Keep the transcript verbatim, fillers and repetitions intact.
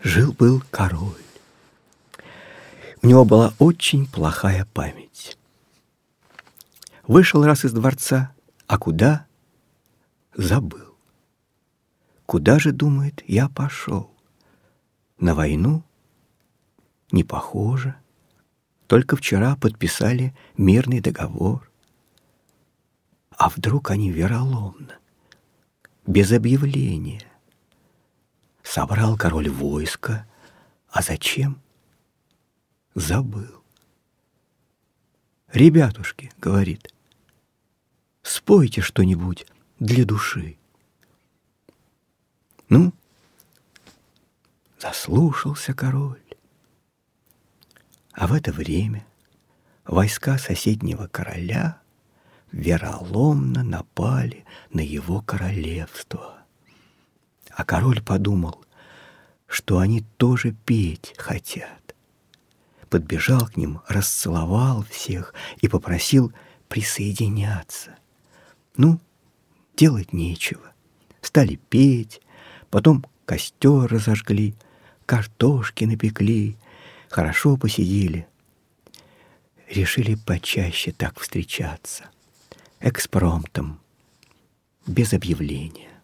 Жил-был король. У него была очень плохая память. Вышел раз из дворца, а куда — забыл. Куда же, думает, я пошел? На войну? Не похоже. Только вчера подписали мирный договор. А вдруг они вероломно, без объявления? Собрал король войско, а зачем? Забыл. «Ребятушки, — говорит, — спойте что-нибудь для души». Ну, заслушался король. А в это время войска соседнего короля вероломно напали на его королевство. А король подумал, что они тоже петь хотят. Подбежал к ним, расцеловал всех и попросил присоединяться. Ну, делать нечего. Стали петь, потом костер разожгли, картошки напекли, хорошо посидели. Решили почаще так встречаться, экспромтом, без объявления.